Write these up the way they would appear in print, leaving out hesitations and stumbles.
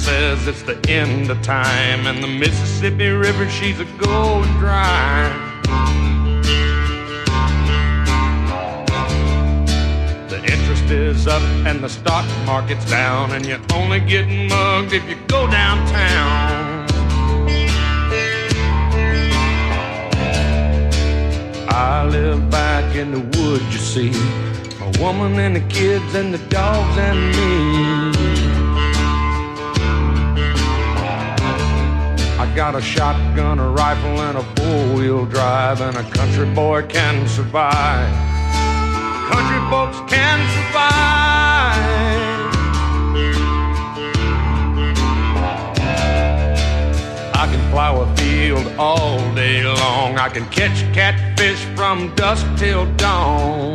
says it's the end of time, and the Mississippi River, she's a going dry. The interest is up and the stock market's down, and you're only getting mugged if you go downtown. I live back in the woods, you see, a woman and the kids and the dogs and me. I got a shotgun, a rifle, and a four-wheel drive, and a country boy can survive. Country folks can survive. I can plow a field all day long. I can catch catfish from dusk till dawn.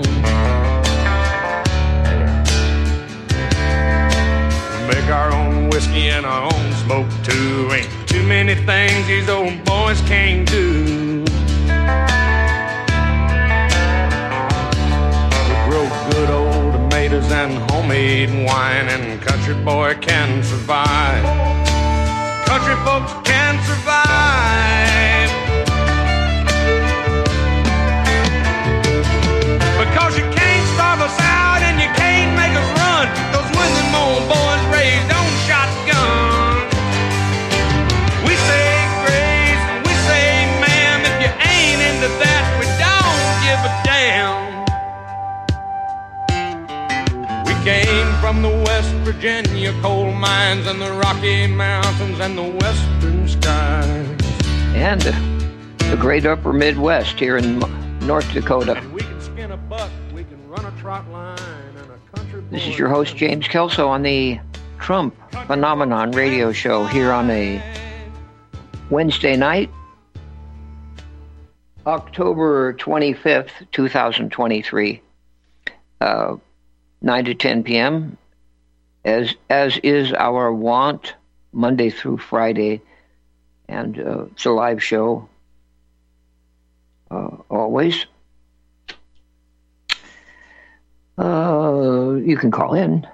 Make our own whiskey and our own smoke too. Ain't too many things these old boys can't do. We grow good old tomatoes and homemade wine, and country boy can survive. Country folks can survive. Because you can't starve us out and you can't make us run. Those William old boys raised on shotgun. We say grace and we say ma'am. If you ain't into that, we don't give a damn. We came from the West Virginia coal mines and the Rocky Mountains and the western skies. And the great upper Midwest here in North Dakota. And we can skin a buck, we can run a trot line and a country boy. This is your host, James Kelso, on the Trump Phenomenon radio show here on a Wednesday night, October 25th, 2023, 9 to 10 p.m., as is our wont, Monday through Friday, and it's a live show, always. You can call in,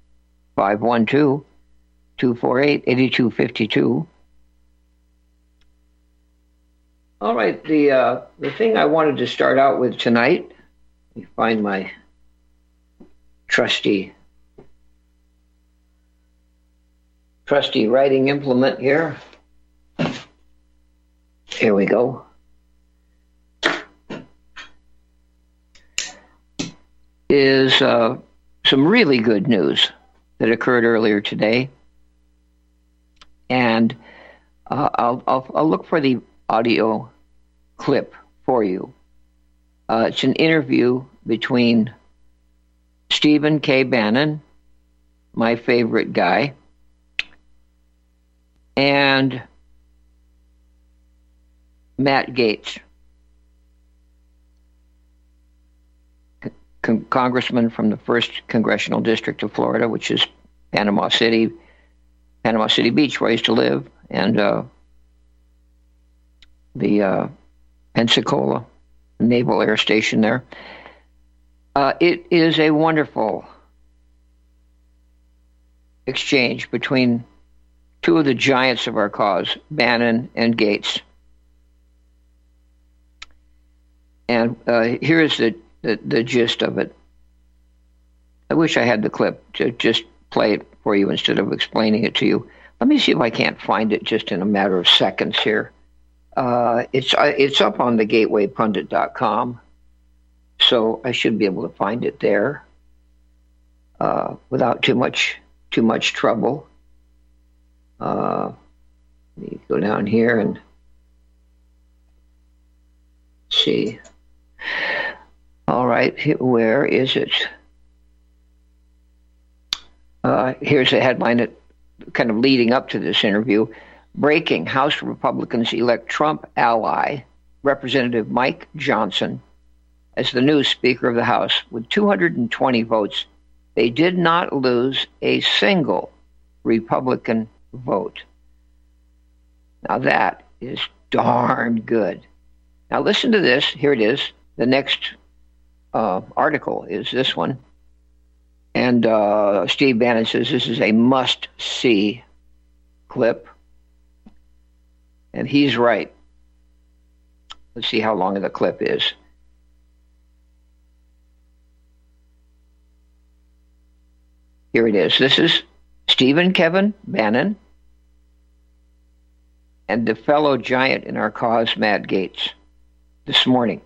512-248-8252. All right, the thing I wanted to start out with tonight, let me find my trusty writing implement here. Here we go. Is some really good news that occurred earlier today, and I'll look for the audio clip for you. It's an interview between Stephen K. Bannon, my favorite guy, and Matt Gaetz, congressman from the 1st Congressional District of Florida, which is Panama City Beach, where I used to live, and the Pensacola Naval Air Station there. It is a wonderful exchange between two of the giants of our cause, Bannon and Gaetz. And here is the gist of it. I wish I had the clip to just play it for you instead of explaining it to you. Let me see if I can't find it just in a matter of seconds here. It's up on the gatewaypundit.com, so I should be able to find it there without too much trouble. Let me go down here and see. All right, where is it? Here's a headline that kind of leading up to this interview. Breaking: House Republicans elect Trump ally, Representative Mike Johnson, as the new Speaker of the House with 220 votes. They did not lose a single Republican vote. Now that is darn good. Now listen to this. Here it is. The next article is this one. And Steve Bannon says this is a must-see clip. And he's right. Let's see how long the clip is. Here it is. This is Stephen Kevin Bannon and the fellow giant in our cause, Matt Gaetz, this morning.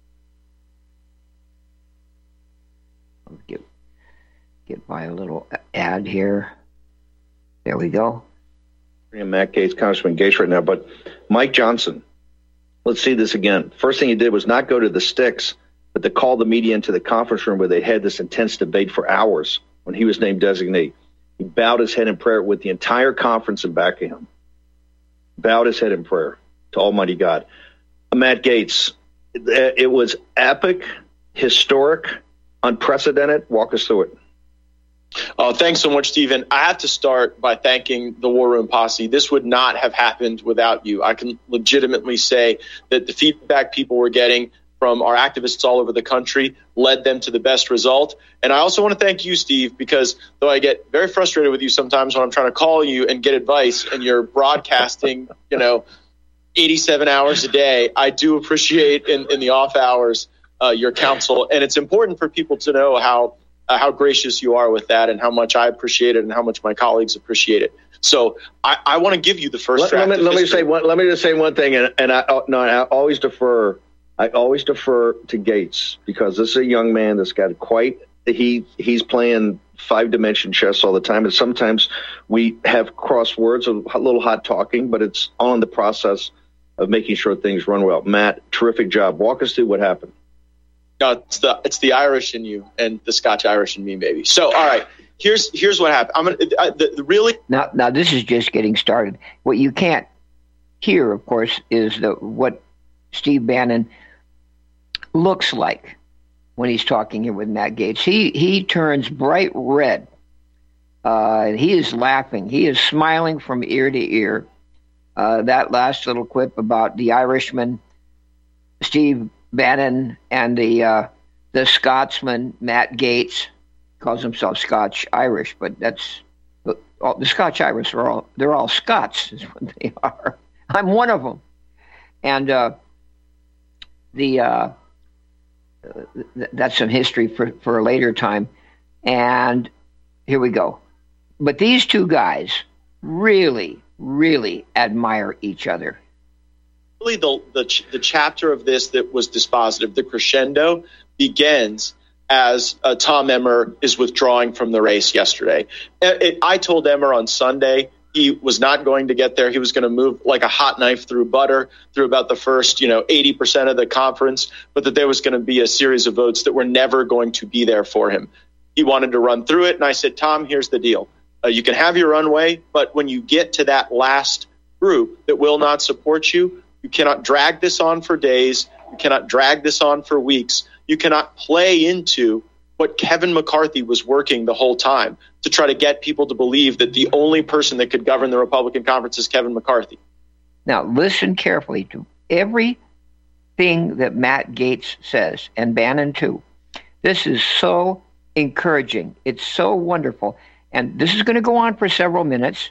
I'll get by a little ad here. There we go. Matt Gaetz, Congressman Gaetz right now, but Mike Johnson, let's see this again. First thing he did was not go to the sticks, but to call the media into the conference room where they had this intense debate for hours when he was named designee. He bowed his head in prayer with the entire conference in back of him. Bowed his head in prayer to Almighty God. Matt Gaetz, it was epic, historic, unprecedented. Walk us through it. Oh, thanks so much, Stephen. I have to start by thanking the War Room Posse. This would not have happened without you. I can legitimately say that the feedback people were getting from our activists all over the country led them to the best result. And I also want to thank you, Steve, because though I get very frustrated with you sometimes when I'm trying to call you and get advice and you're broadcasting, 87 hours a day, I do appreciate in the off hours your counsel. And it's important for people to know how gracious you are with that and how much I appreciate it and how much my colleagues appreciate it. So I want to give you the first draft. Let me just say one thing, and I always defer. I always defer to Gaetz because this is a young man that's got he's playing 5-dimension chess all the time, and sometimes we have crosswords, a little hot talking, but it's all in the process of making sure things run well. Matt, terrific job. Walk us through what happened. No, it's the Irish in you and the Scotch Irish in me, baby. So, all right, here's what happened. Now this is just getting started. What you can't hear, of course, is what Steve Bannon looks like when he's talking here with Matt Gaetz. He turns bright red. He is laughing. He is smiling from ear to ear. That last little clip about the Irishman, Steve Bannon, and the Scotsman, Matt Gaetz, calls himself Scotch Irish, but that's the Scotch Irish they're all Scots is what they are. I'm one of them, and that's some history for a later time. And here we go. But these two guys really, really admire each other. Really, the chapter of this that was dispositive, the crescendo, begins as Tom Emmer is withdrawing from the race yesterday. I told Emmer on Sunday he was not going to get there. He was going to move like a hot knife through butter through about the first 80% of the conference, but that there was going to be a series of votes that were never going to be there for him. He wanted to run through it, and I said, Tom, here's the deal. You can have your runway, but when you get to that last group that will not support you, you cannot drag this on for days. You cannot drag this on for weeks. You cannot play into what Kevin McCarthy was working the whole time to try to get people to believe that the only person that could govern the Republican conference is Kevin McCarthy. Now, listen carefully to everything that Matt Gaetz says, and Bannon too. This is so encouraging. It's so wonderful. And this is going to go on for several minutes.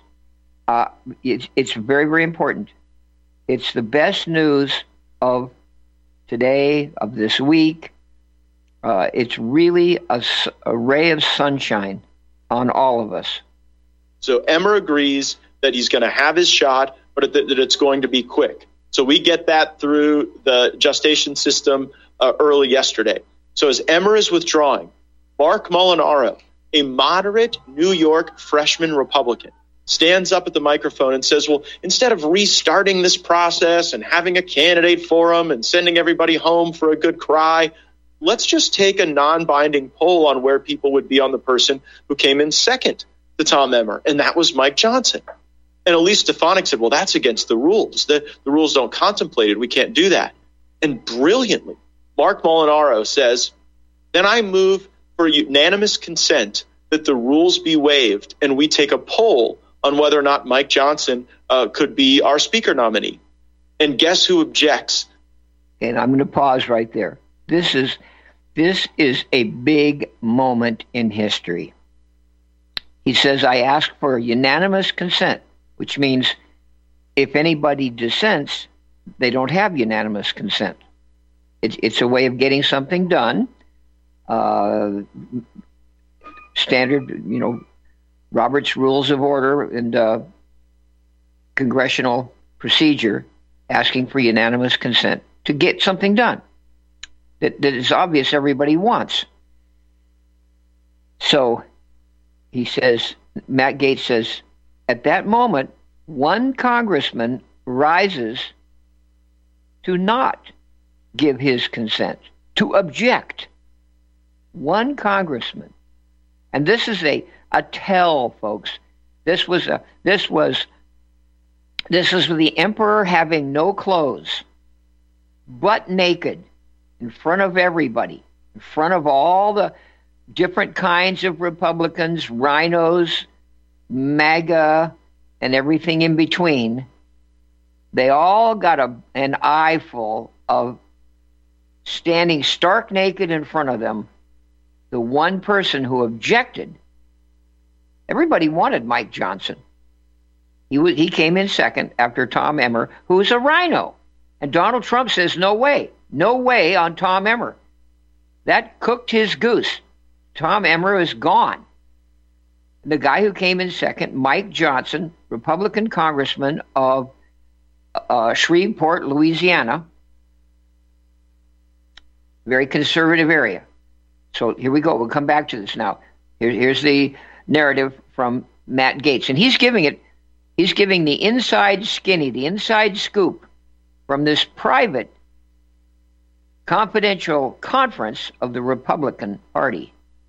It's very, very important. It's the best news of today, of this week. It's really a ray of sunshine on all of us. So Emmer agrees that he's going to have his shot, but that it's going to be quick. So we get that through the gestation system early yesterday. So as Emmer is withdrawing, Mark Molinaro, a moderate New York freshman Republican, stands up at the microphone and says, well, instead of restarting this process and having a candidate forum and sending everybody home for a good cry, let's just take a non-binding poll on where people would be on the person who came in second to Tom Emmer, and that was Mike Johnson. And Elise Stefanik said, well, that's against the rules. The rules don't contemplate it. We can't do that. And brilliantly, Mark Molinaro says, then I move for unanimous consent that the rules be waived and we take a poll on whether or not Mike Johnson could be our speaker nominee. And guess who objects? And I'm going to pause right there. This is a big moment in history. He says, I ask for unanimous consent which means if anybody dissents, they don't have unanimous consent. It's a way of getting something done. Standard, Robert's Rules of Order and congressional procedure asking for unanimous consent to get something done that is obvious everybody wants. So he says, Matt Gaetz says, at that moment, one congressman rises to not give his consent, to object. One congressman. And this is a tell, folks. This was the emperor having no clothes, butt naked, in front of everybody, in front of all the different kinds of Republicans, rhinos, MAGA, and everything in between. They all got an eyeful of standing stark naked in front of them, the one person who objected. Everybody wanted Mike Johnson. He came in second after Tom Emmer, who was a rhino. And Donald Trump says, no way on Tom Emmer. That cooked his goose. Tom Emmer is gone. The guy who came in second, Mike Johnson, Republican congressman of Shreveport, Louisiana, very conservative area. So here we go. We'll come back to this now. Here's the narrative from Matt Gaetz. And he's giving the inside skinny, the inside scoop from this private, confidential conference of the Republican Party.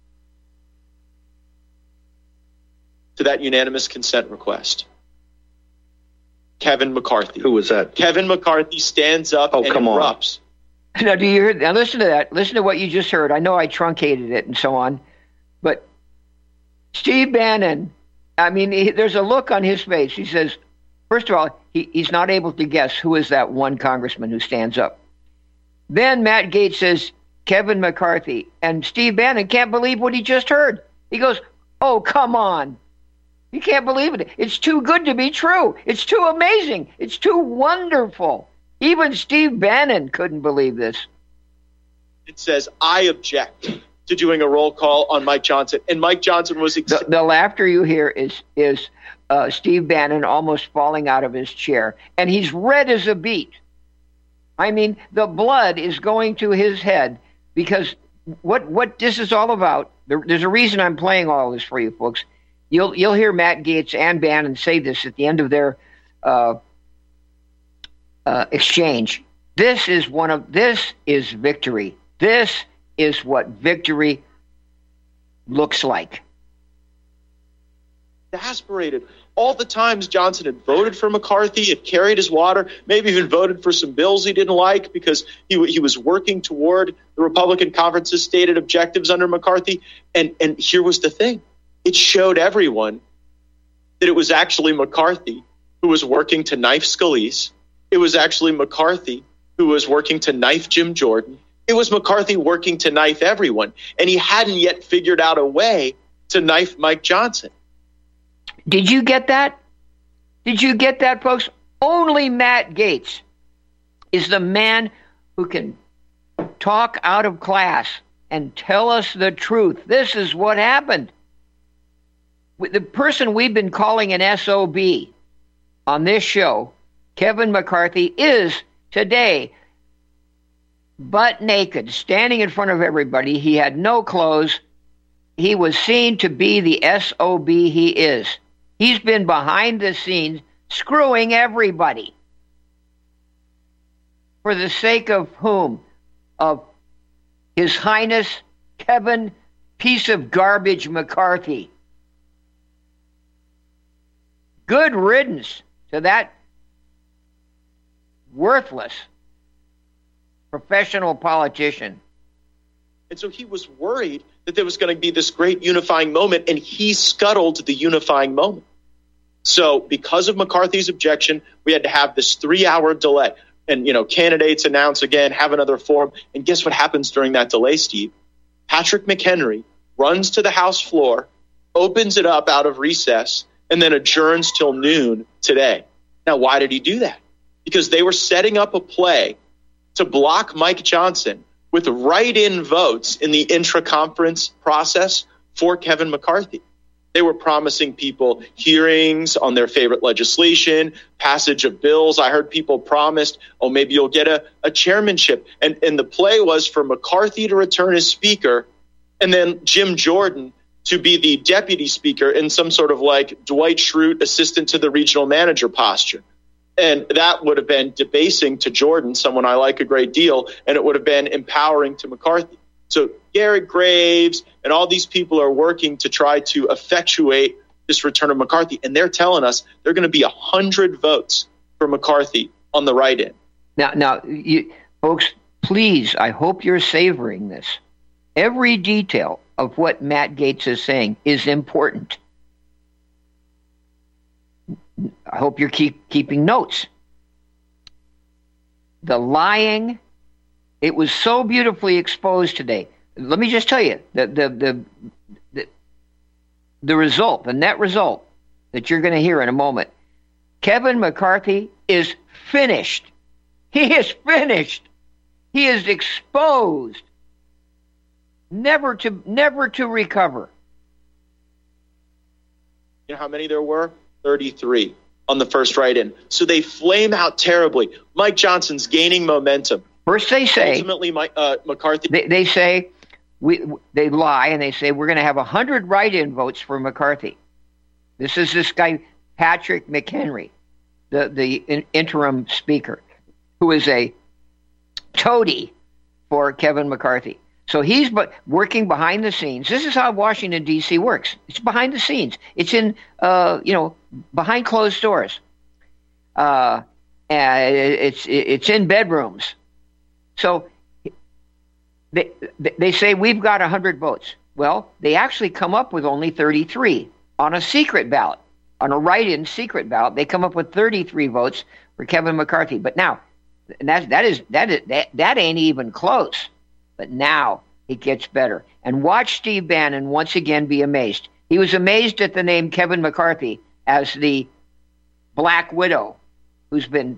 To that unanimous consent request. Kevin McCarthy. Who was that? Kevin McCarthy stands up and erupts. Now, do you hear? Now, listen to that. Listen to what you just heard. I know I truncated it and so on, but Steve Bannon, there's a look on his face. He says, first of all, he's not able to guess who is that one congressman who stands up. Then Matt Gaetz says, Kevin McCarthy, and Steve Bannon can't believe what he just heard. He goes, oh, come on. You can't believe it. It's too good to be true. It's too amazing. It's too wonderful. Even Steve Bannon couldn't believe this. It says, I object to doing a roll call on Mike Johnson. And Mike Johnson was... The laughter you hear is Steve Bannon almost falling out of his chair. And he's red as a beet. The blood is going to his head because what this is all about, there's a reason I'm playing all this for you folks. You'll hear Matt Gaetz and Bannon say this at the end of their exchange. This is victory. This is what victory looks like. Exasperated. All the times Johnson had voted for McCarthy, had carried his water, maybe even voted for some bills he didn't like because he was working toward the Republican conference's stated objectives under McCarthy. And here was the thing. It showed everyone that it was actually McCarthy who was working to knife Scalise. It was actually McCarthy who was working to knife Jim Jordan. It was McCarthy working to knife everyone. And he hadn't yet figured out a way to knife Mike Johnson. Did you get that? Did you get that, folks? Only Matt Gaetz is the man who can talk out of class and tell us the truth. This is what happened. The person we've been calling an SOB on this show, Kevin McCarthy, is today butt naked, standing in front of everybody. He had no clothes. He was seen to be the SOB he is. He's been behind the scenes screwing everybody. For the sake of whom? Of His Highness Kevin Piece of Garbage McCarthy. Good riddance to that worthless professional politician. And so he was worried that there was going to be this great unifying moment, and he scuttled the unifying moment. So because of McCarthy's objection, we had to have this 3-hour delay. And, candidates announce again, have another forum. And guess what happens during that delay, Steve? Patrick McHenry runs to the House floor, opens it up out of recess, and then adjourns till noon today. Now, why did he do that? Because they were setting up a play to block Mike Johnson with write-in votes in the intra-conference process for Kevin McCarthy. They were promising people hearings on their favorite legislation, passage of bills. I heard people promised, oh, maybe you'll get a chairmanship. And the play was for McCarthy to return as speaker and then Jim Jordan to be the deputy speaker in some sort of like Dwight Schrute assistant to the regional manager posture. And that would have been debasing to Jordan, someone I like a great deal, and it would have been empowering to McCarthy. So Garrett Graves and all these people are working to try to effectuate this return of McCarthy. And they're telling us they're going to be 100 votes for McCarthy on the write-in. Now, folks, please, I hope you're savoring this. Every detail of what Matt Gaetz is saying is important. I hope you're keeping notes. The lying, it was so beautifully exposed today. Let me just tell you, the result, the net result that you're going to hear in a moment. Kevin McCarthy is finished. He is finished. He is exposed. Never to recover. You know how many there were? 33 on the first write-in. So they flame out terribly. Mike Johnson's gaining momentum. First they say, ultimately, McCarthy. They say, they lie and they say we're going to have 100 write-in votes for McCarthy. This is this guy Patrick McHenry, the interim speaker, who is a toady for Kevin McCarthy. So he's working behind the scenes. This is how Washington, D.C. works. It's behind the scenes. It's in, behind closed doors. And it's in bedrooms. So they say we've got 100 votes. Well, they actually come up with only 33 on a secret ballot, on a write-in secret ballot. They come up with 33 votes for Kevin McCarthy. But now, that ain't even close. But now it gets better. And watch Steve Bannon once again be amazed. He was amazed at the name Kevin McCarthy as the Black Widow who's been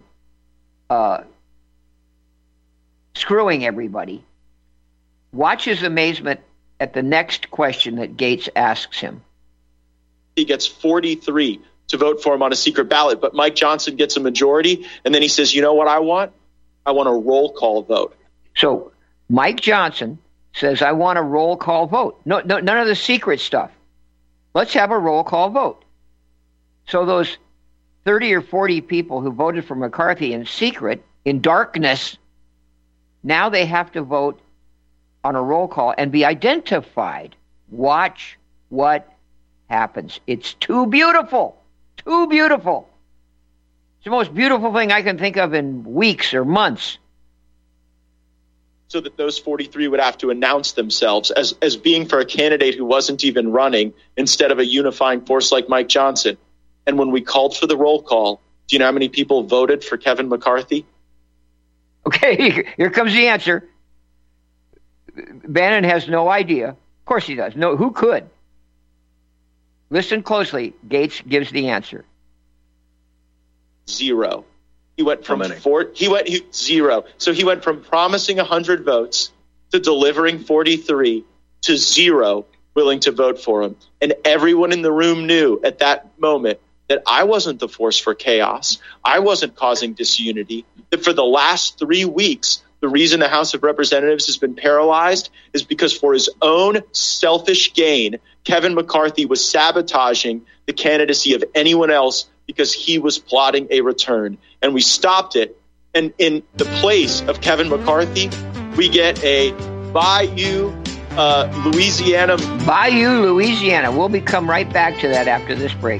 screwing everybody. Watch his amazement at the next question that Gaetz asks him. He gets 43 to vote for him on a secret ballot, but Mike Johnson gets a majority, and then he says, you know what I want? I want a roll call vote. So Mike Johnson says, I want a roll call vote. No, none of the secret stuff. Let's have a roll call vote. So those 30 or 40 people who voted for McCarthy in secret, in darkness, now they have to vote on a roll call and be identified. Watch what happens. It's too beautiful. Too beautiful. It's the most beautiful thing I can think of in weeks or months. So that those 43 would have to announce themselves as being for a candidate who wasn't even running instead of a unifying force like Mike Johnson. And when we called for the roll call, do you know how many people voted for Kevin McCarthy? Okay, here comes the answer. Bannon has no idea. Of course he does. No, who could? Listen closely. Gaetz gives the answer. 0. He went from zero. So he went from promising 100 votes to delivering 43 to 0 willing to vote for him. And everyone in the room knew at that moment that I wasn't the force for chaos. I wasn't causing disunity. That for the last 3 weeks, the reason the House of Representatives has been paralyzed is because for his own selfish gain, Kevin McCarthy was sabotaging the candidacy of anyone else because he was plotting a return. And we stopped it. And in the place of Kevin McCarthy, we get a Bayou, Louisiana. Bayou, Louisiana. We'll come right back to that after this break.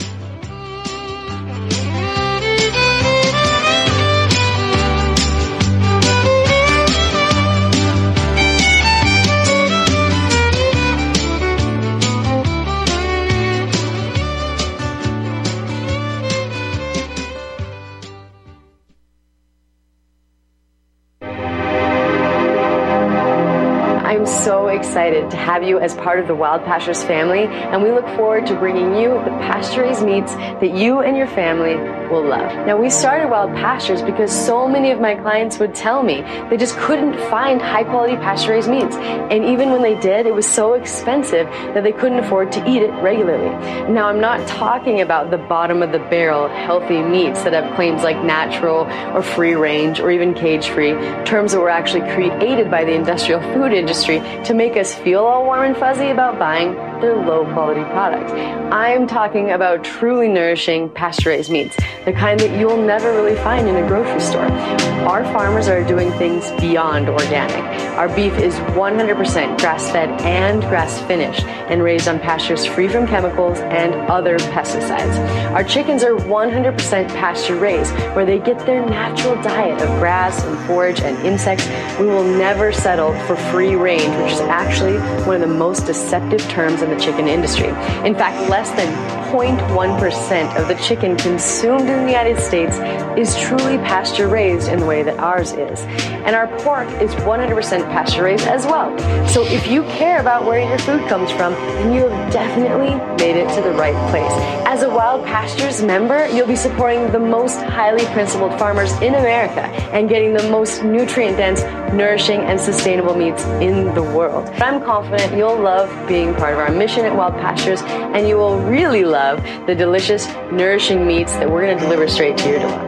I'm so excited to have you as part of the Wild Pastures family, and we look forward to bringing you the pasture-raised meats that you and your family will love. Now, we started Wild Pastures because so many of my clients would tell me they just couldn't find high-quality pasture-raised meats, and even when they did, it was so expensive that they couldn't afford to eat it regularly. Now, I'm not talking about the bottom-of-the-barrel healthy meats that have claims like natural or free-range or even cage-free, terms that were actually created by the industrial food industry to make us feel all warm and fuzzy about buying their low-quality products. I'm talking about truly nourishing pasture-raised meats, the kind that you'll never really find in a grocery store. Our farmers are doing things beyond organic. Our beef is 100% grass-fed and grass-finished and raised on pastures free from chemicals and other pesticides. Our chickens are 100% pasture-raised, where they get their natural diet of grass and forage and insects. We will never settle for free range, which is actually one of the most deceptive terms in the chicken industry. In fact, less than 0.1% of the chicken consumed in the United States is truly pasture-raised in the way that ours is. And our pork is 100% pasture-raised as well. So if you care about where your food comes from, then you have definitely made it to the right place. As a Wild Pastures member, you'll be supporting the most highly principled farmers in America and getting the most nutrient-dense, nourishing, and sustainable meats in the world. I'm confident you'll love being part of our mission at Wild Pastures, and you will really love the delicious, nourishing meats that we're going to deliver straight to your door.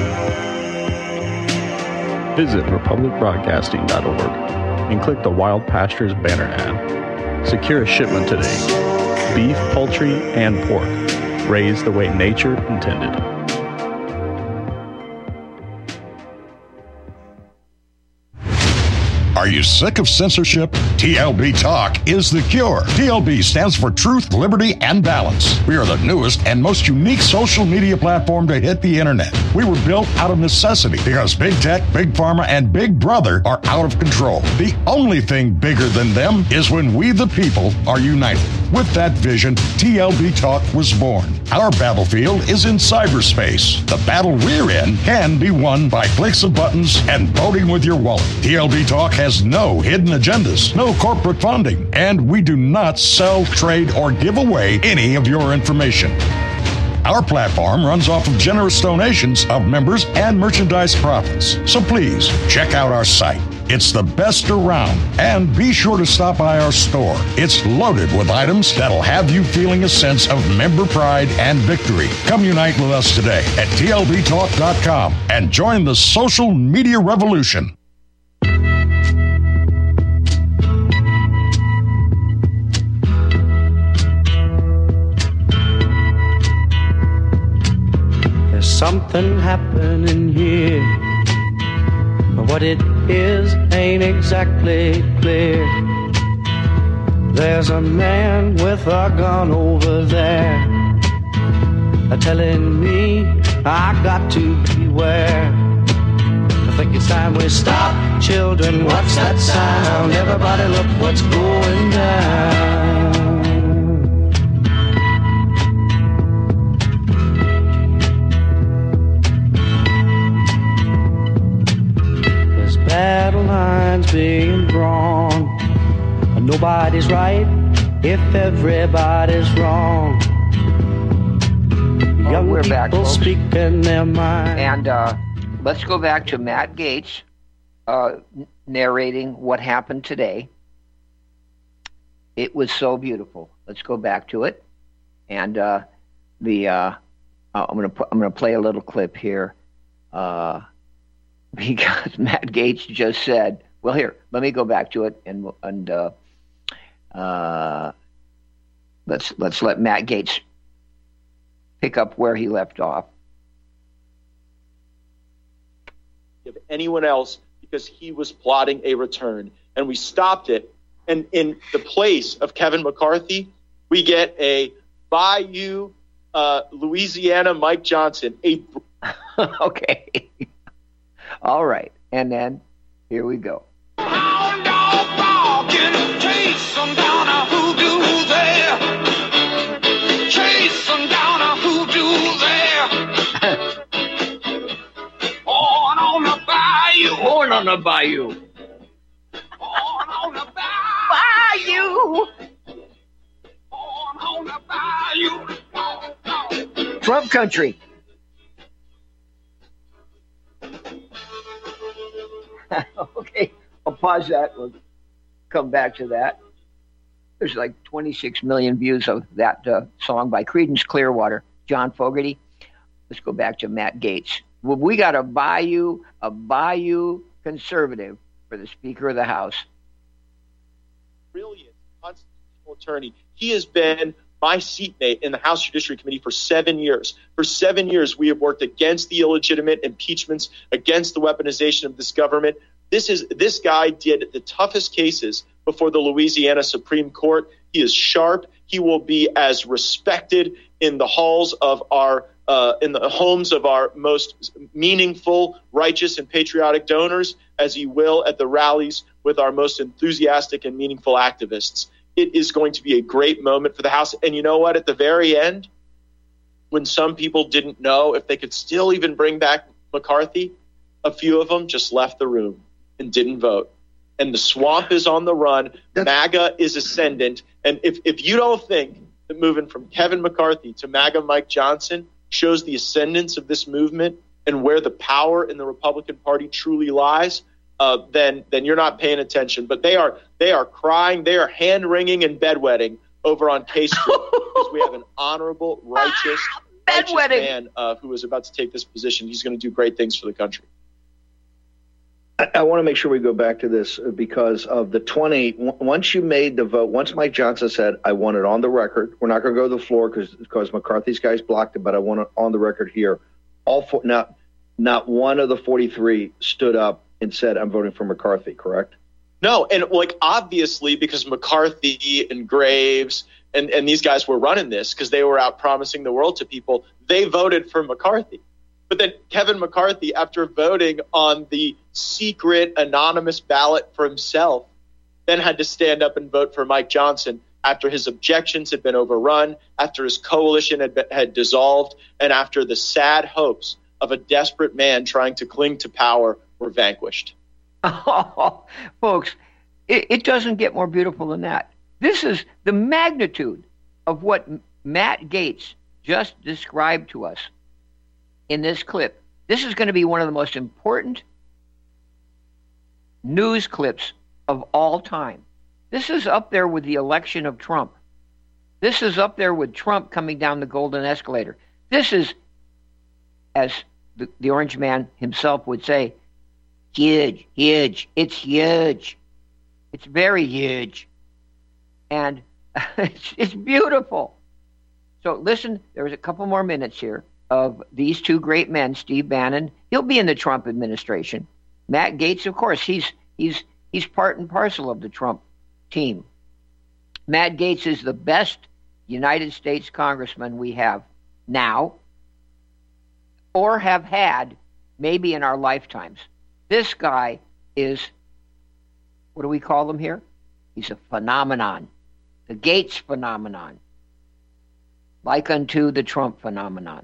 Visit republicbroadcasting.org and click the Wild Pastures banner ad. Secure a shipment today. Beef, poultry, and pork, raised the way nature intended. Are you sick of censorship? TLB Talk is the cure. TLB stands for Truth, Liberty, and Balance. We are the newest and most unique social media platform to hit the internet. We were built out of necessity because Big Tech, Big Pharma, and Big Brother are out of control. The only thing bigger than them is when we, the people, are united. With that vision, TLB Talk was born. Our battlefield is in cyberspace. The battle we're in can be won by clicks of buttons and voting with your wallet. TLB Talk has no hidden agendas, no corporate funding, and we do not sell, trade, or give away any of your information. Our platform runs off of generous donations of members and merchandise profits. So please check out our site. It's the best around. And be sure to stop by our store. It's loaded with items that'll have you feeling a sense of member pride and victory. Come unite with us today at tlbtalk.com and join the social media revolution. There's something happening here, but what it is ain't exactly clear. There's a man with a gun over there, telling me I got to beware. I think it's time we stop, children, what's that sound? Everybody look what's going down. Battle lines being drawn. Nobody's right if everybody's wrong. Young we're people back, folks. Speaking their mind. And let's go back to Matt Gaetz narrating what happened today. It was so beautiful. Let's go back to it. And I'm gonna play a little clip here. Because Matt Gaetz just said, well, here, let me go back to it, and let's let Matt Gaetz pick up where he left off. Of anyone else, because he was plotting a return, and we stopped it. And in the place of Kevin McCarthy, we get a Bayou, Louisiana Mike Johnson. Okay. All right, and then here we go. Hound dog barking, chase them down a hoodoo there. Chase them down a hoodoo there. On the bayou. On the bayou. On the bayou. bayou. Trump country. Okay, I'll pause that. We'll come back to that. There's like 26 million views of that song by Creedence Clearwater, John Fogerty. Let's go back to Matt Gaetz. Well, we got a bayou conservative for the Speaker of the House. Brilliant constitutional attorney. He has been my seatmate in the House Judiciary Committee for 7 years. For 7 years, we have worked against the illegitimate impeachments, against the weaponization of this government. This guy did the toughest cases before the Louisiana Supreme Court. He is sharp. He will be as respected in the halls of our in the homes of our most meaningful, righteous, and patriotic donors as he will at the rallies with our most enthusiastic and meaningful activists. It is going to be a great moment for the House. And you know what? At the very end, when some people didn't know if they could still even bring back McCarthy, a few of them just left the room and didn't vote. And the swamp is on the run. MAGA is ascendant. And if you don't think that moving from Kevin McCarthy to MAGA Mike Johnson shows the ascendance of this movement and where the power in the Republican Party truly lies, then you're not paying attention. But they are crying, they are hand-wringing and bedwetting over on K Street because we have an honorable, righteous man who is about to take this position. He's going to do great things for the country. I want to make sure we go back to this because of the 20. Once you made the vote, once Mike Johnson said, I want it on the record. We're not going to go to the floor because McCarthy's guys blocked it, but I want it on the record here. Not one of the 43 stood up and said, I'm voting for McCarthy, correct? No, and obviously because McCarthy and Graves and these guys were running this because they were out promising the world to people, they voted for McCarthy. But then Kevin McCarthy, after voting on the secret anonymous ballot for himself, then had to stand up and vote for Mike Johnson after his objections had been overrun, after his coalition had dissolved, and after the sad hopes of a desperate man trying to cling to power were vanquished. Oh, folks, it doesn't get more beautiful than that. This is the magnitude of what Matt Gaetz just described to us in this clip. This is going to be one of the most important news clips of all time. This is up there with the election of Trump. This is up there with Trump coming down the golden escalator. This is, as the Orange Man himself would say, huge. It's huge. It's very huge. And it's beautiful. So listen, there's a couple more minutes here of these two great men, Steve Bannon. He'll be in the Trump administration. Matt Gaetz, of course, he's part and parcel of the Trump team. Matt Gaetz is the best United States congressman we have now or have had maybe in our lifetimes. This guy is, what do we call him here? He's a phenomenon. The Gaetz phenomenon. Like unto the Trump phenomenon.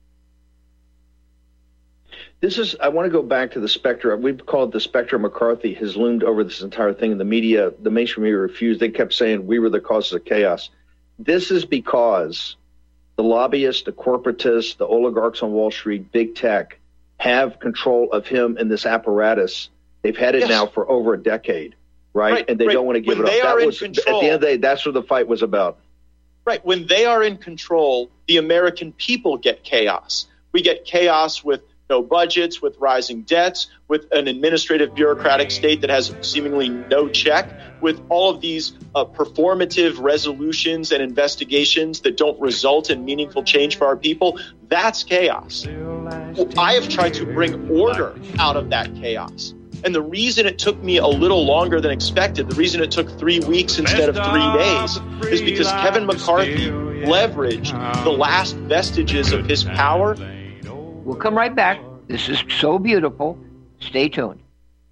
I want to go back to the specter. We've called the specter of McCarthy has loomed over this entire thing. And the media, the mainstream media refused. They kept saying we were the causes of chaos. This is because the lobbyists, the corporatists, the oligarchs on Wall Street, big tech, have control of him and this apparatus. They've had it now for over a decade, right? And they don't want to give it up. That was, at the end of the day, that's what the fight was about. Right. When they are in control, the American people get chaos. We get chaos with no budgets, with rising debts, with an administrative bureaucratic state that has seemingly no check, with all of these performative resolutions and investigations that don't result in meaningful change for our people. That's chaos. I have tried to bring order out of that chaos. And the reason it took me a little longer than expected, the reason it took 3 weeks instead of 3 days, is because Kevin McCarthy leveraged the last vestiges of his power. We'll come right back. This is so beautiful. Stay tuned.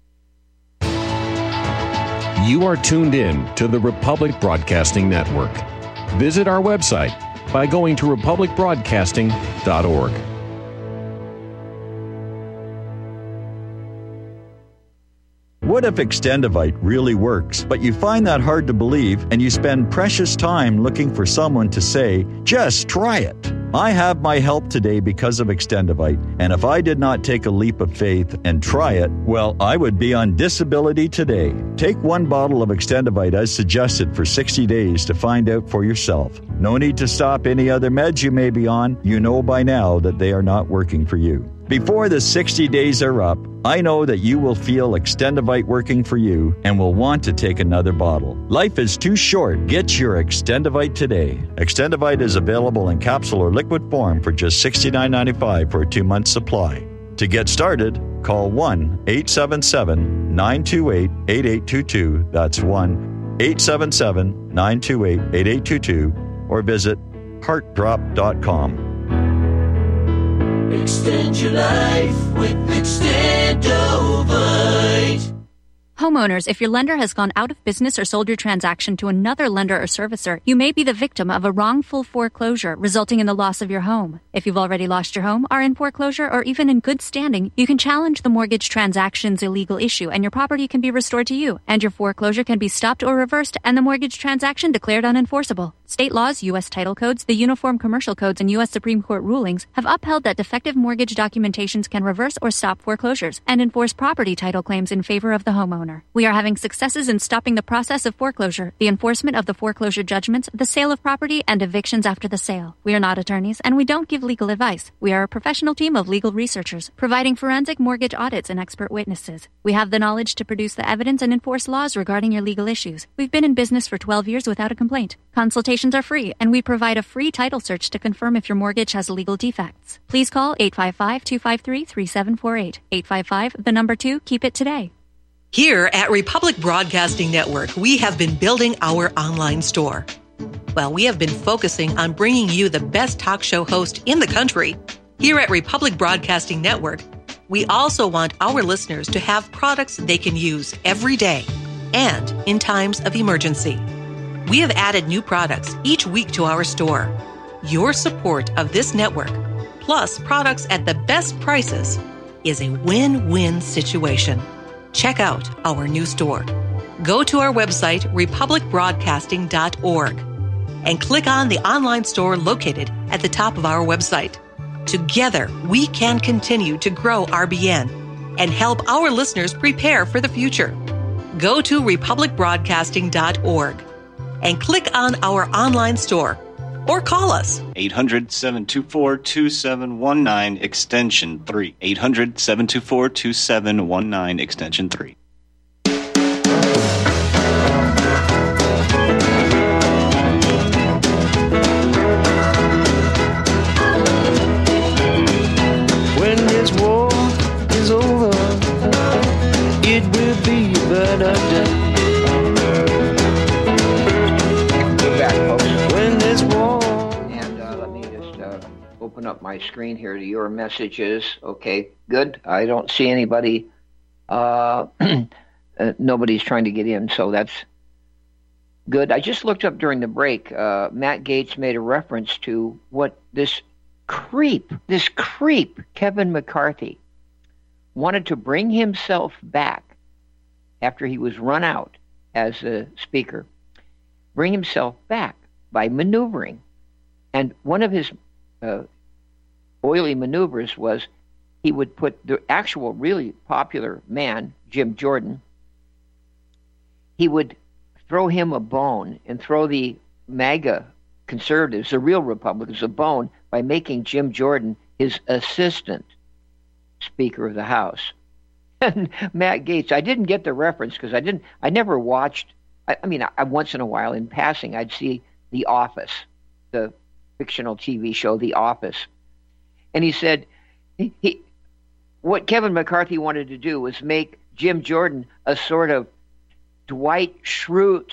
You are tuned in to the Republic Broadcasting Network. Visit our website by going to republicbroadcasting.org. What if Extendivite really works, but you find that hard to believe and you spend precious time looking for someone to say, just try it? I have my help today because of Extendivite, and if I did not take a leap of faith and try it, well, I would be on disability today. Take one bottle of Extendivite as suggested for 60 days to find out for yourself. No need to stop any other meds you may be on. You know by now that they are not working for you. Before the 60 days are up, I know that you will feel Extendivite working for you and will want to take another bottle. Life is too short. Get your Extendivite today. Extendivite is available in capsule or liquid form for just $69.95 for a 2-month supply. To get started, call 1-877-928-8822. That's 1-877-928-8822 or visit heartdrop.com. Extend your life with Extendovite. Homeowners, if your lender has gone out of business or sold your transaction to another lender or servicer, you may be the victim of a wrongful foreclosure resulting in the loss of your home. If you've already lost your home, are in foreclosure, or even in good standing, you can challenge the mortgage transaction's illegal issue and your property can be restored to you, and your foreclosure can be stopped or reversed and the mortgage transaction declared unenforceable. State laws, U.S. title codes, the Uniform Commercial Codes, and U.S. Supreme Court rulings have upheld that defective mortgage documentations can reverse or stop foreclosures and enforce property title claims in favor of the homeowner. We are having successes in stopping the process of foreclosure, the enforcement of the foreclosure judgments, the sale of property, and evictions after the sale. We are not attorneys, and we don't give legal advice. We are a professional team of legal researchers, providing forensic mortgage audits and expert witnesses. We have the knowledge to produce the evidence and enforce laws regarding your legal issues. We've been in business for 12 years without a complaint. Consultations are free, and we provide a free title search to confirm if your mortgage has legal defects. Please call 855-253-3748. 855, keep it today. Here at Republic Broadcasting Network, we have been building our online store. Well, we have been focusing on bringing you the best talk show host in the country. Here at Republic Broadcasting Network, we also want our listeners to have products they can use every day and in times of emergency. We have added new products each week to our store. Your support of this network, plus products at the best prices, is a win-win situation. Check out our new store. Go to our website, republicbroadcasting.org, and click on the online store located at the top of our website. Together, we can continue to grow RBN and help our listeners prepare for the future. Go to republicbroadcasting.org and click on our online store or call us. 800-724-2719, extension 3. 800-724-2719, extension 3. When this war is over, it will be a better day. Open up my screen here to your messages. Okay, good. I don't see anybody. Nobody's trying to get in, so that's good. I just looked up during the break. Matt Gaetz made a reference to what this creep, Kevin McCarthy, wanted to bring himself back after he was run out as a speaker, bring himself back by maneuvering. And one of his oily maneuvers was he would put the actual really popular man, Jim Jordan, he would throw him a bone and throw the MAGA conservatives, the real Republicans, a bone by making Jim Jordan his assistant Speaker of the House. And Matt Gaetz, I didn't get the reference because I never watched, I mean, once in a while in passing, I'd see The Office, the fictional TV show, The Office. And he said what Kevin McCarthy wanted to do was make Jim Jordan a sort of Dwight Schrute,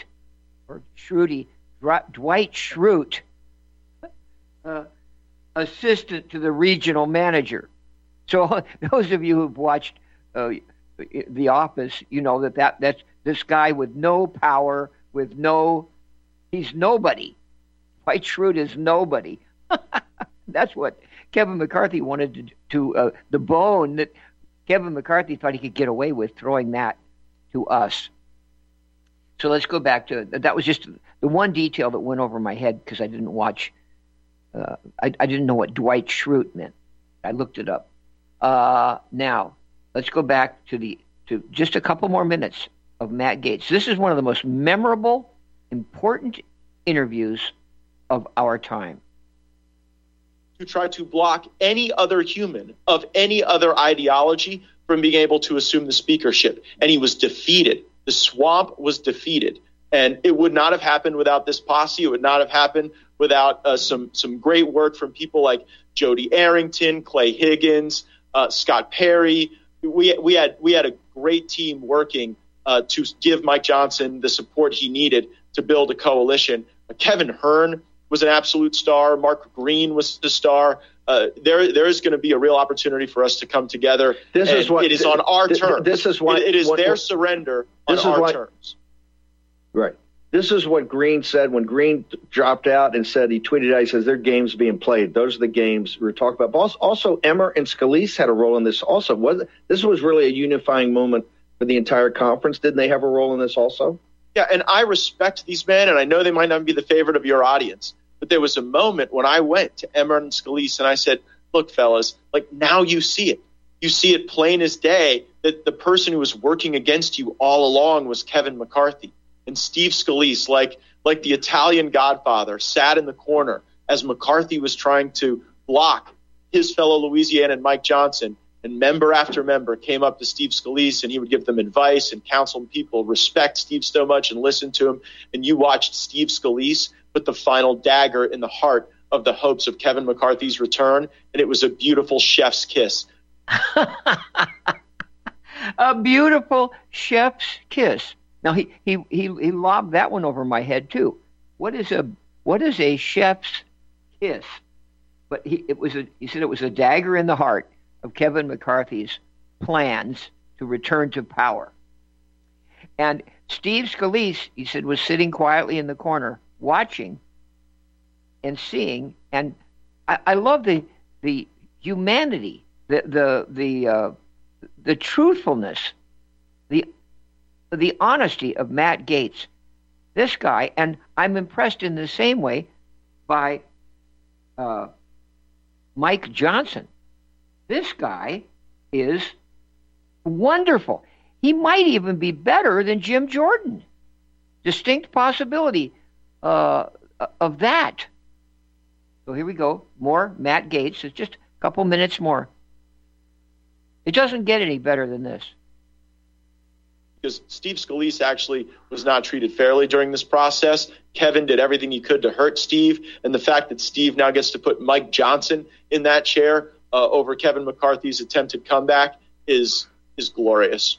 assistant to the regional manager. So those of you who've watched The Office, you know that's this guy with no power, he's nobody. Dwight Schrute is nobody. That's what Kevin McCarthy wanted to the bone that Kevin McCarthy thought he could get away with throwing that to us. So let's go back to that. Was just the one detail that went over my head because I didn't watch. I didn't know what Dwight Schrute meant. I looked it up. Now let's go back to just a couple more minutes of Matt Gaetz. This is one of the most memorable, important interviews of our time. To try to block any other human of any other ideology from being able to assume the speakership, and he was defeated. The swamp was defeated, and it would not have happened without this posse. It would not have happened without some great work from people like Jody Arrington, Clay Higgins, Scott Perry. We had a great team working to give Mike Johnson the support he needed to build a coalition. Kevin Hearn was an absolute star. Mark Green was the star. There is going to be a real opportunity for us to come together. It is on our terms. This is what it is their surrender on our terms. Right. This is what Green said when Green dropped out and said, he tweeted out, he says, there are games being played. Those are the games we're talking about. But also, Emmer and Scalise had a role in this also. This was really a unifying moment for the entire conference. Didn't they have a role in this also? Yeah, and I respect these men, and I know they might not be the favorite of your audience. But there was a moment when I went to Emmer and Scalise and I said, look, fellas, like now you see it. You see it plain as day that the person who was working against you all along was Kevin McCarthy. And Steve Scalise, like the Italian godfather, sat in the corner as McCarthy was trying to block his fellow Louisianan Mike Johnson. And member after member came up to Steve Scalise, and he would give them advice and counsel people respect Steve so much and listen to him. And you watched Steve Scalise put the final dagger in the heart of the hopes of Kevin McCarthy's return, and it was a beautiful chef's kiss. A beautiful chef's kiss. Now he lobbed that one over my head too. What is a chef's kiss? But he said it was a dagger in the heart of Kevin McCarthy's plans to return to power. And Steve Scalise, he said, was sitting quietly in the corner, watching and seeing. And I love the humanity, the truthfulness, the honesty of Matt Gaetz. This guy, and I'm impressed in the same way by Mike Johnson. This guy is wonderful. He might even be better than Jim Jordan. Distinct possibility of that. So here we go. More Matt Gaetz. It's just a couple minutes more. It doesn't get any better than this. Because Steve Scalise actually was not treated fairly during this process. Kevin did everything he could to hurt Steve. And the fact that Steve now gets to put Mike Johnson in that chair over Kevin McCarthy's attempted comeback is glorious.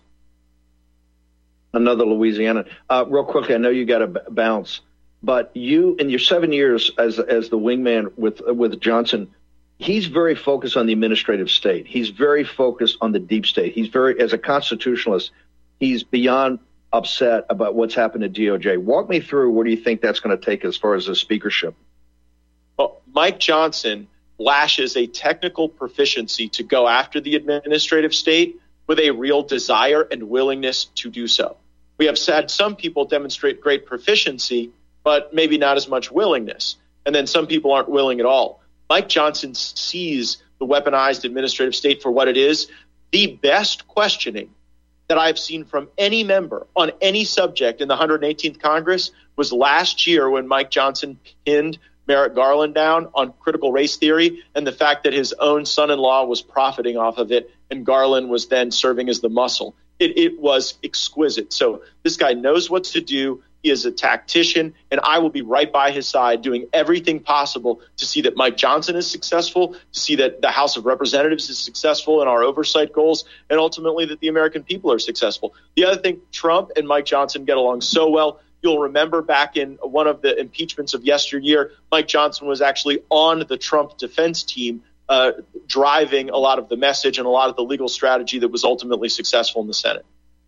Another Louisiana. Real quickly, I know you got to bounce, but you, in your 7 years as the wingman with Johnson, he's very focused on the administrative state. He's very focused on the deep state. He's as a constitutionalist, he's beyond upset about what's happened to DOJ. Walk me through where do you think that's going to take as far as the speakership? Well, Mike Johnson lashes a technical proficiency to go after the administrative state with a real desire and willingness to do so. We have had some people demonstrate great proficiency, but maybe not as much willingness. And then some people aren't willing at all. Mike Johnson sees the weaponized administrative state for what it is. The best questioning that I've seen from any member on any subject in the 118th Congress was last year when Mike Johnson pinned Merrick Garland down on critical race theory and the fact that his own son-in-law was profiting off of it and Garland was then serving as the muscle. It was exquisite. So this guy knows what to do. He is a tactician, and I will be right by his side doing everything possible to see that Mike Johnson is successful, to see that the House of Representatives is successful in our oversight goals, and ultimately that the American people are successful. The other thing, Trump and Mike Johnson get along so well. You'll remember back in one of the impeachments of yesteryear, Mike Johnson was actually on the Trump defense team, driving a lot of the message and a lot of the legal strategy that was ultimately successful in the Senate.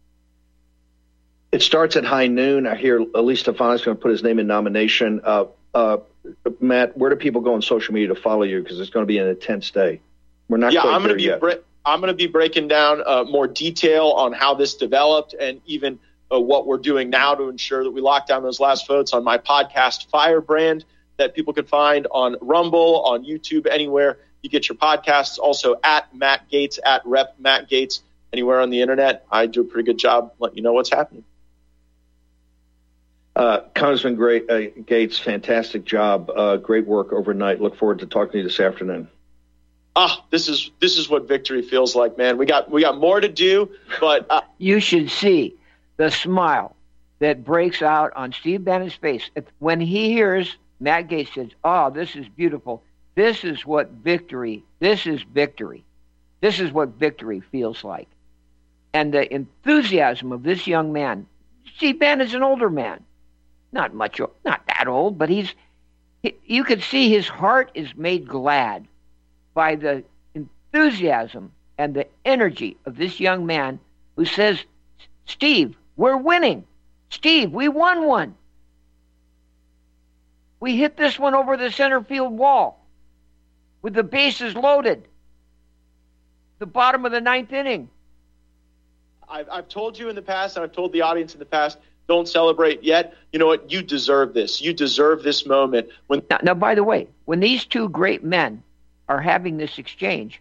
It starts at high noon. I hear Elise Stefanik's going to put his name in nomination. Matt, where do people go on social media to follow you? Because it's going to be an intense day. We're not quite there yet. I'm going to be breaking down more detail on how this developed and even what we're doing now to ensure that we lock down those last votes on my podcast, Firebrand, that people can find on Rumble, on YouTube, anywhere you get your podcasts. Also at Matt Gaetz, at Rep Matt Gaetz, anywhere on the internet. I do a pretty good job letting you know what's happening. Congressman Gaetz, fantastic job. Great work overnight. Look forward to talking to you this afternoon. This is what victory feels like, man. We got more to do, but you should see the smile that breaks out on Steve Bannon's face when he hears Matt Gaetz says, "Oh, this is beautiful. This is what victory. This is victory. This is what victory feels like." And the enthusiasm of this young man. Steve Bannon's an older man, not that old, but you could see his heart is made glad by the enthusiasm and the energy of this young man who says, "Steve, we're winning. Steve, we won one. We hit this one over the center field wall with the bases loaded. The bottom of the ninth inning." I've told you in the past, and I've told the audience in the past, don't celebrate yet. You know what? You deserve this. You deserve this moment. Now, by the way, when these two great men are having this exchange,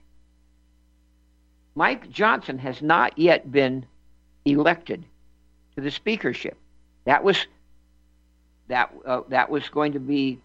Mike Johnson has not yet been elected to the speakership. That was going to be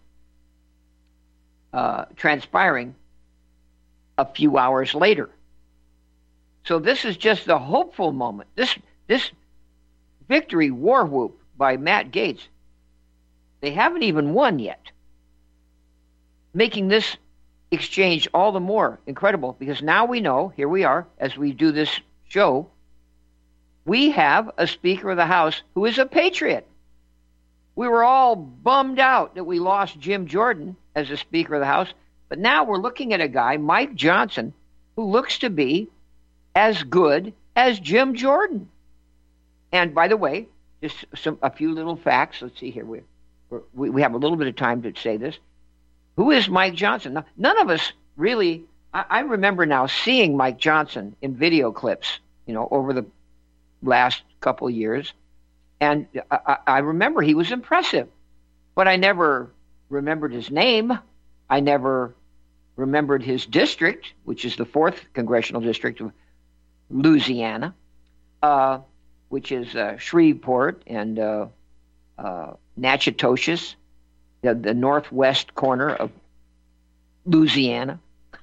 transpiring a few hours later. So this is just the hopeful moment. This victory war whoop by Matt Gaetz, they haven't even won yet, making this exchange all the more incredible because now we know, here we are, as we do this show, we have a Speaker of the House who is a patriot. We were all bummed out that we lost Jim Jordan as a Speaker of the House, but now we're looking at a guy, Mike Johnson, who looks to be as good as Jim Jordan. And by the way, just a few little facts. Let's see here. We have a little bit of time to say this. Who is Mike Johnson? Now, none of us really, I remember now seeing Mike Johnson in video clips, over the last couple of years. And I remember he was impressive, but I never remembered his name. I never remembered his district, which is the 4th Congressional District of Louisiana, which is Shreveport and Natchitoches, the northwest corner of Louisiana.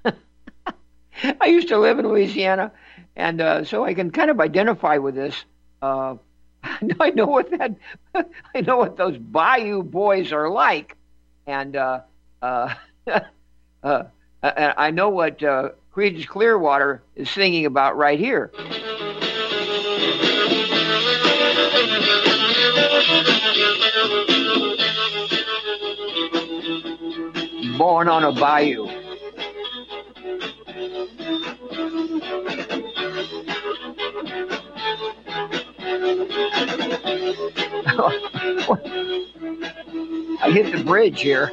I used to live in Louisiana, and so I can kind of identify with this. I know what those Bayou boys are like, and I know what Creedence Clearwater is singing about right here. Born on a bayou. I hit the bridge here.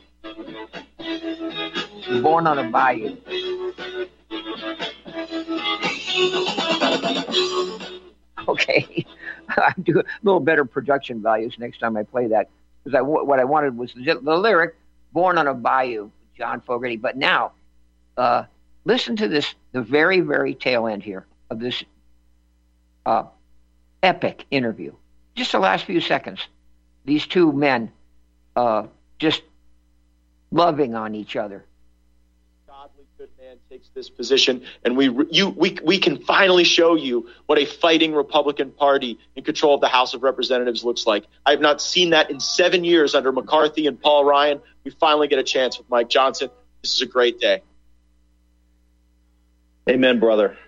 Born on a bayou. Okay, I do a little better production values next time I play that, because what I wanted was the lyric, "Born on a Bayou," John Fogerty. But now, listen to this, the very, very tail end here of this epic interview. Just the last few seconds. These two men just loving on each other. Good man takes this position, and we can finally show you what a fighting Republican Party in control of the House of Representatives looks like. I have not seen that in 7 years under McCarthy and Paul Ryan. We finally get a chance with Mike Johnson. This is a great day. Amen, brother.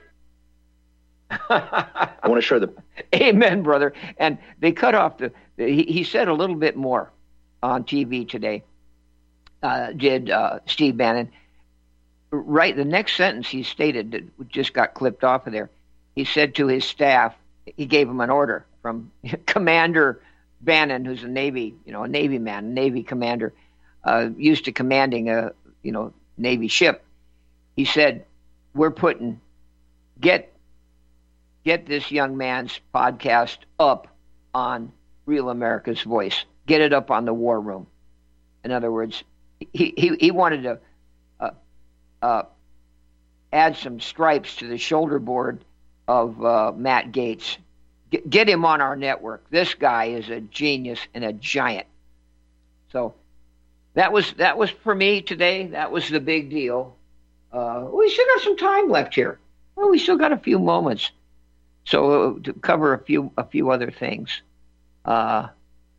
I want to share the amen, brother. And they cut off he said a little bit more on TV today. Did Steve Bannon. Right, the next sentence he stated that just got clipped off of there. He said to his staff, he gave him an order from Commander Bannon, who's a Navy man, a Navy commander, used to commanding a Navy ship. He said, "We're putting get this young man's podcast up on Real America's Voice. Get it up on the War Room. In other words, he wanted to add some stripes to the shoulder board of Matt Gaetz. Get him on our network. This guy is a genius and a giant. So that was for me today. That was the big deal. We still got some time left here. Well, we still got a few moments. So to cover a few other things. But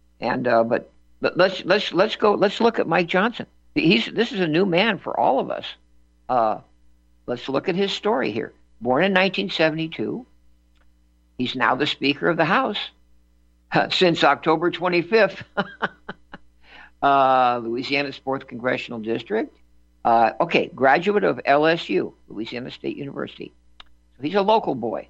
let's go. Let's look at Mike Johnson. This is a new man for all of us. Let's look at his story here. Born in 1972, he's now the Speaker of the House since October 25th. Louisiana's 4th Congressional District. Graduate of LSU, Louisiana State University. So he's a local boy.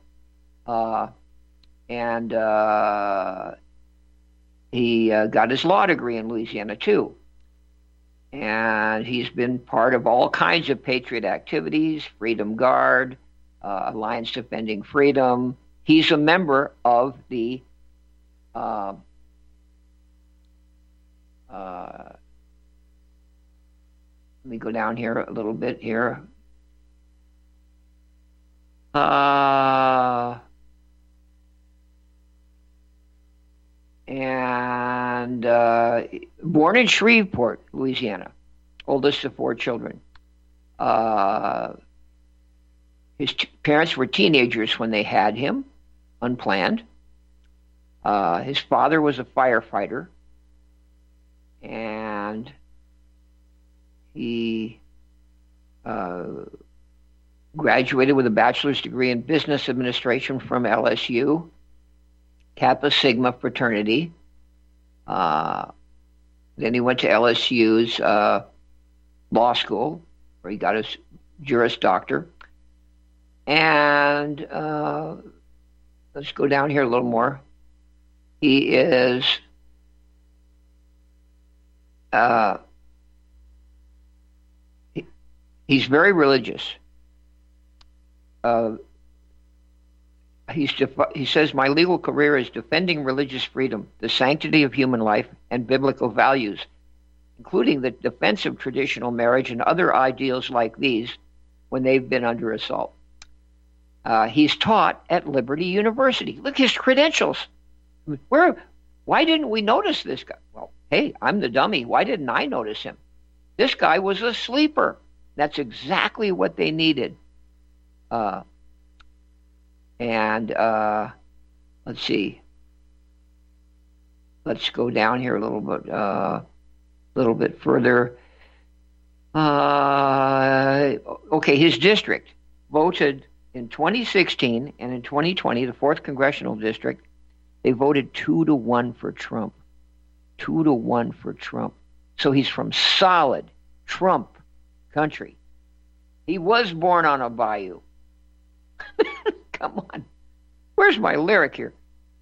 He got his law degree in Louisiana, too. And he's been part of all kinds of patriot activities, Freedom Guard, Alliance Defending Freedom. He's a member of the let me go down here a little bit here. Born in Shreveport, Louisiana, oldest of 4 children. His parents were teenagers when they had him, unplanned. His father was a firefighter, and he graduated with a bachelor's degree in business administration from LSU, Kappa Sigma fraternity. Then he went to LSU's law school, where he got his Juris Doctor. And let's go down here a little more. He is he's very religious. He says, my legal career is defending religious freedom, the sanctity of human life, and biblical values, including the defense of traditional marriage and other ideals like these when they've been under assault. He's taught at Liberty University. Look, his credentials. Why didn't we notice this guy? Well, hey, I'm the dummy. Why didn't I notice him? This guy was a sleeper. That's exactly what they needed. Let's see. Let's go down here a little bit further. His district voted in 2016 and in 2020, the 4th Congressional District, they voted 2-1 for Trump. 2-1 for Trump. So he's from solid Trump country. He was born on a bayou. Come on. Where's my lyric here?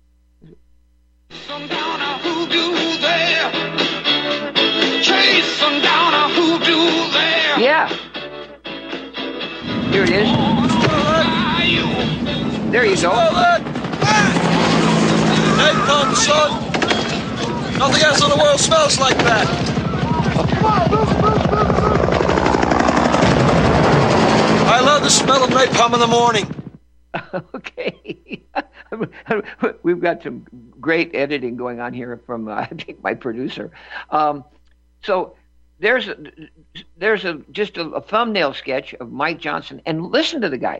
Sundown a hoodoo there. Chase sundown a hoodoo there. Yeah. Here it is. There you go. Napalm, son. Nothing else in the world smells like that. I love the smell of napalm in the morning. Okay. We've got some great editing going on here from, I think, my producer. So there's just a thumbnail sketch of Mike Johnson. And listen to the guy.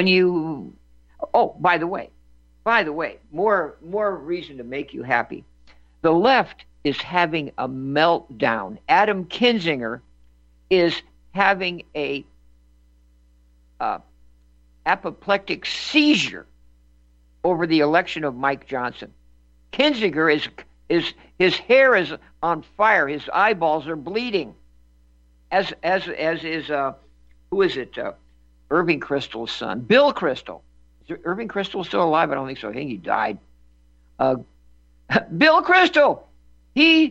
By the way, more reason to make you happy. The left is having a meltdown. Adam Kinzinger is having a apoplectic seizure over the election of Mike Johnson. Kinzinger is his hair is on fire. His eyeballs are bleeding. As is who is it? Irving Kristol's son, Bill Kristol. Is Irving Kristol still alive? I don't think so. I think he died. Bill Kristol. He's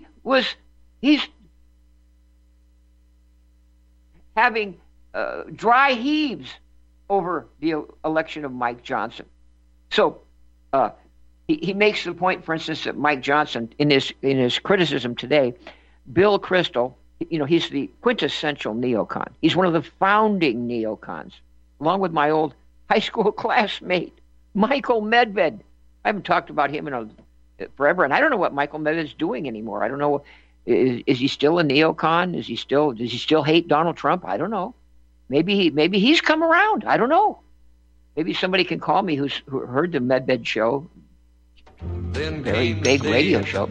having dry heaves over the election of Mike Johnson. So he makes the point, for instance, that Mike Johnson, in his criticism today, Bill Kristol, he's the quintessential neocon. He's one of the founding neocons, along with my old high school classmate, Michael Medved. I haven't talked about him in forever, and I don't know what Michael Medved's doing anymore. I don't know. Is he still a neocon? Does he still hate Donald Trump? I don't know. Maybe he's come around. I don't know. Maybe somebody can call me who heard the Medved show. Very big radio show.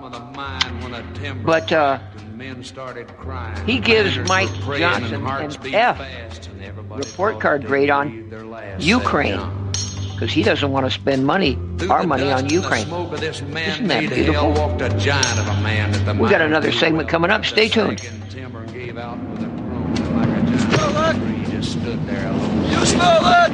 But he gives Mike Johnson an F report card grade on Ukraine because he doesn't want to spend our money on Ukraine. Isn't that beautiful? We got another segment coming up. Stay tuned. You smell that?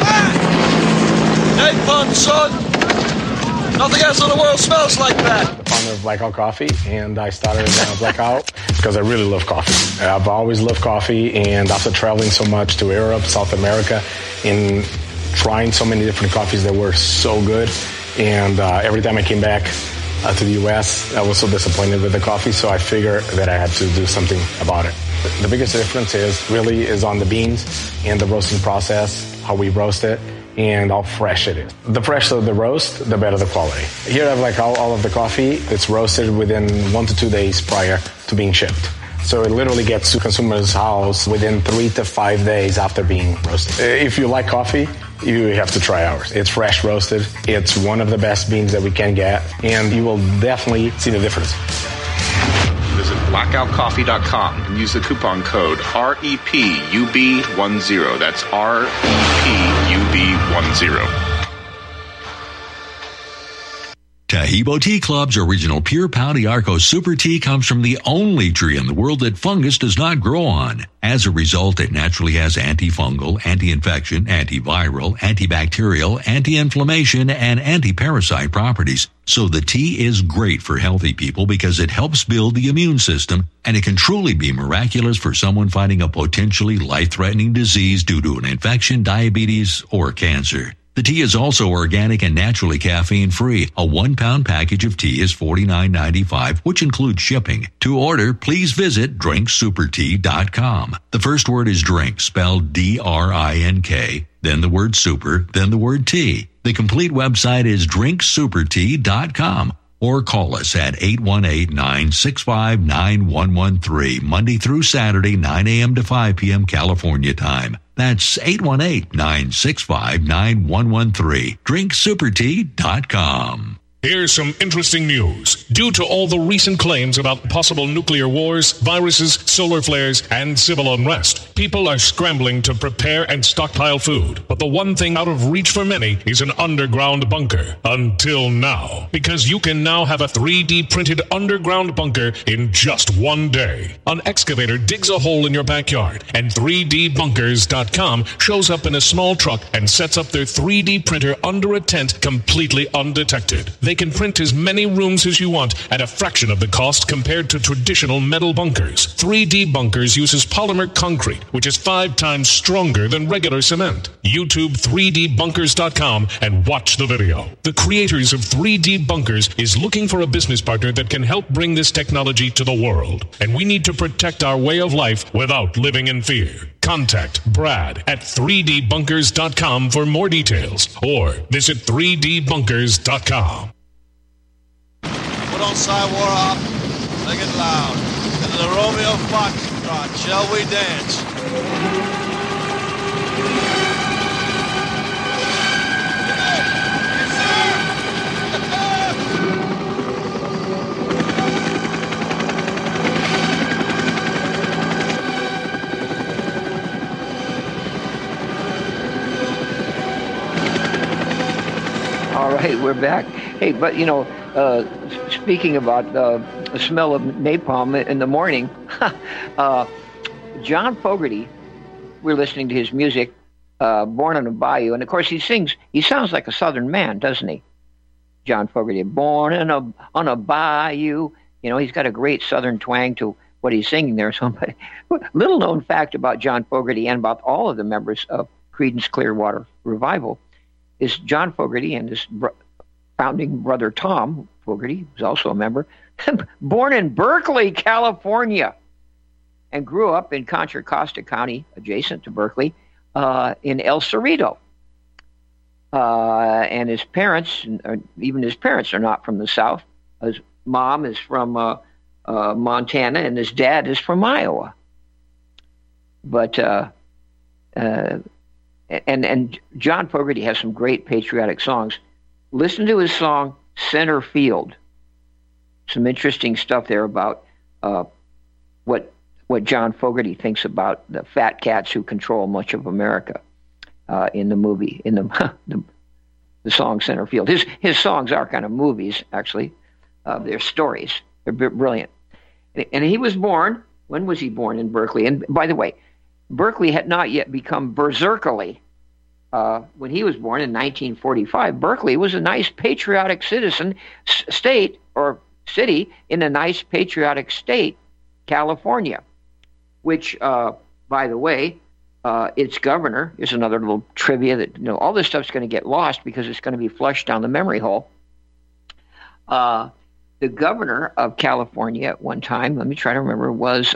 Napalm, son! Nothing else in the world smells like that! The founder of Blackout Coffee, and I started Blackout because I really love coffee. I've always loved coffee, and after traveling so much to Europe, South America, and trying so many different coffees that were so good, and every time I came back to the U.S., I was so disappointed with the coffee, so I figured that I had to do something about it. The biggest difference is on the beans and the roasting process, how we roast it, and how fresh it is. The fresher the roast, the better the quality. Here I have all of the coffee. It's roasted within 1 to 2 days prior to being shipped. So it literally gets to consumer's house within 3 to 5 days after being roasted. If you like coffee, you have to try ours. It's fresh roasted. It's one of the best beans that we can get, and you will definitely see the difference. Visit blackoutcoffee.com and use the coupon code REPUB10. That's REPUB10. Tahibo Tea Club's original Pure Pau d'Arco Super Tea comes from the only tree in the world that fungus does not grow on. As a result, it naturally has antifungal, anti-infection, antiviral, antibacterial, anti-inflammation, and anti-parasite properties. So the tea is great for healthy people because it helps build the immune system, and it can truly be miraculous for someone fighting a potentially life-threatening disease due to an infection, diabetes, or cancer. The tea is also organic and naturally caffeine-free. A 1-pound package of tea is $49.95, which includes shipping. To order, please visit drinksupertea.com. The first word is drink, spelled D-R-I-N-K, then the word super, then the word tea. The complete website is drinksupertea.com. Or call us at 818-965-9113, Monday through Saturday, 9 a.m. to 5 p.m. California time. That's 818-965-9113, drinksupertea.com. Here's some interesting news. Due to all the recent claims about possible nuclear wars, viruses, solar flares, and civil unrest, people are scrambling to prepare and stockpile food. But the one thing out of reach for many is an underground bunker. Until now. Because you can now have a 3D printed underground bunker in just one day. An excavator digs a hole in your backyard, and 3dbunkers.com shows up in a small truck and sets up their 3D printer under a tent completely undetected. They can print as many rooms as you want at a fraction of the cost compared to traditional metal bunkers. 3D Bunkers uses polymer concrete, which is 5 times stronger than regular cement. YouTube 3dbunkers.com and watch the video. The creators of 3D Bunkers is looking for a business partner that can help bring this technology to the world. And we need to protect our way of life without living in fear. Contact Brad at 3dbunkers.com for more details, or visit 3dbunkers.com. Put on Cywarhop, sing it loud. Into the Romeo Foxtrot, shall we dance? All right, we're back. Hey, but speaking about the smell of napalm in the morning, John Fogerty, we're listening to his music, Born on a Bayou, and of course he sounds like a Southern man, doesn't he? John Fogerty, born on a bayou. He's got a great Southern twang to what he's singing there. So, little known fact about John Fogerty and about all of the members of Creedence Clearwater Revival, is John Fogerty and his founding brother Tom Fogerty, who's also a member, born in Berkeley, California, and grew up in Contra Costa County, adjacent to Berkeley, in El Cerrito. And his parents, even his parents, are not from the South. His mom is from Montana, and his dad is from Iowa. But and John Fogerty has some great patriotic songs. Listen to his song "Center Field." Some interesting stuff there about what John Fogerty thinks about the fat cats who control much of America in the movie, in the song "Center Field." His songs are kind of movies, actually. They're stories. They're brilliant. And he was born. When was he born in Berkeley? And by the way, Berkeley had not yet become berserkerly. When he was born in 1945, Berkeley was a nice patriotic state or city in a nice patriotic state, California, which, by the way, its governor is another little trivia that, all this stuff's going to get lost because it's going to be flushed down the memory hole. The governor of California at one time, let me try to remember, was,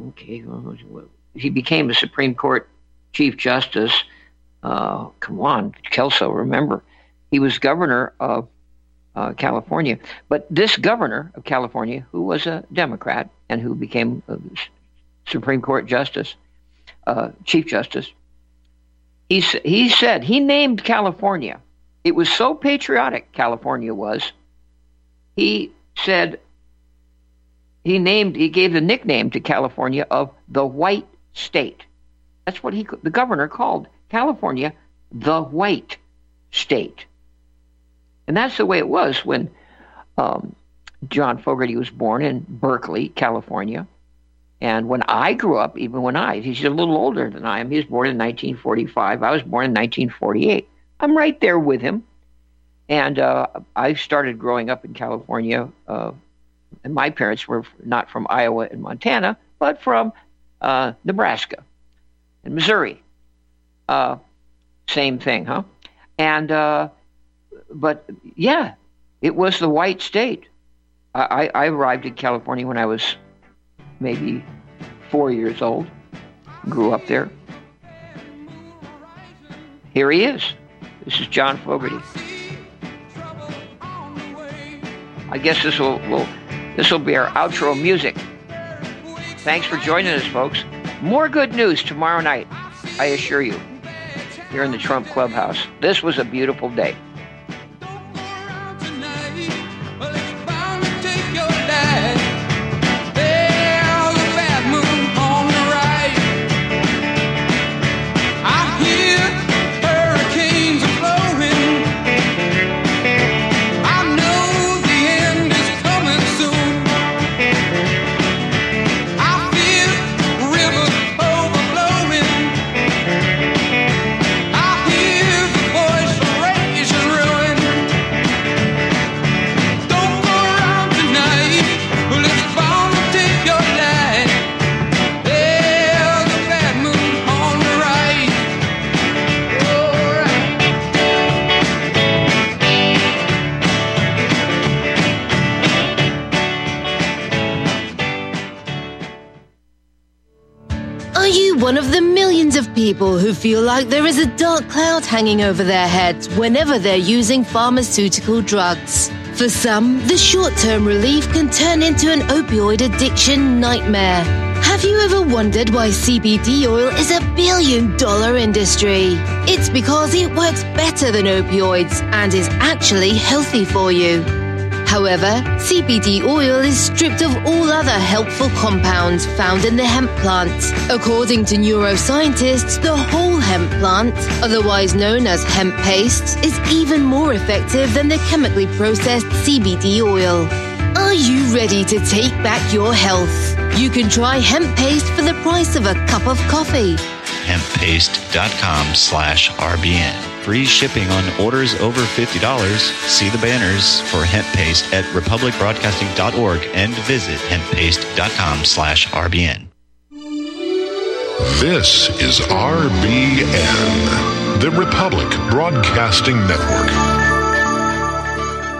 he became a Supreme Court Chief Justice. Come on, Kelso, remember. He was governor of California. But this governor of California, who was a Democrat and who became a Supreme Court Justice, Chief Justice, he said, he named California. It was so patriotic, California was. He said, he gave the nickname to California of the White State. That's what the governor called California, the White State. And that's the way it was when John Fogerty was born in Berkeley, California. And when I grew up, he's a little older than I am. He was born in 1945. I was born in 1948. I'm right there with him. And I started growing up in California, and my parents were not from Iowa and Montana, but from Nebraska and Missouri. Same thing, huh? And but yeah, it was the White State. I arrived in California when I was maybe 4 years old. Grew up there. Here he is. This is John Fogerty. I guess this will be our outro music. Thanks for joining us, folks. More good news tomorrow night, I assure you, here in the Trump Clubhouse. This was a beautiful day. One of the millions of people who feel like there is a dark cloud hanging over their heads whenever they're using pharmaceutical drugs. For some, the short-term relief can turn into an opioid addiction nightmare. Have you ever wondered why CBD oil is a billion-dollar industry? It's because it works better than opioids and is actually healthy for you. However, CBD oil is stripped of all other helpful compounds found in the hemp plant. According to neuroscientists, the whole hemp plant, otherwise known as hemp paste, is even more effective than the chemically processed CBD oil. Are you ready to take back your health? You can try hemp paste for the price of a cup of coffee. Hemppaste.com/RBN. Free shipping on orders over $50. See the banners for hemp paste at republicbroadcasting.org and visit hemppaste.com/RBN. This is RBN, the Republic Broadcasting Network.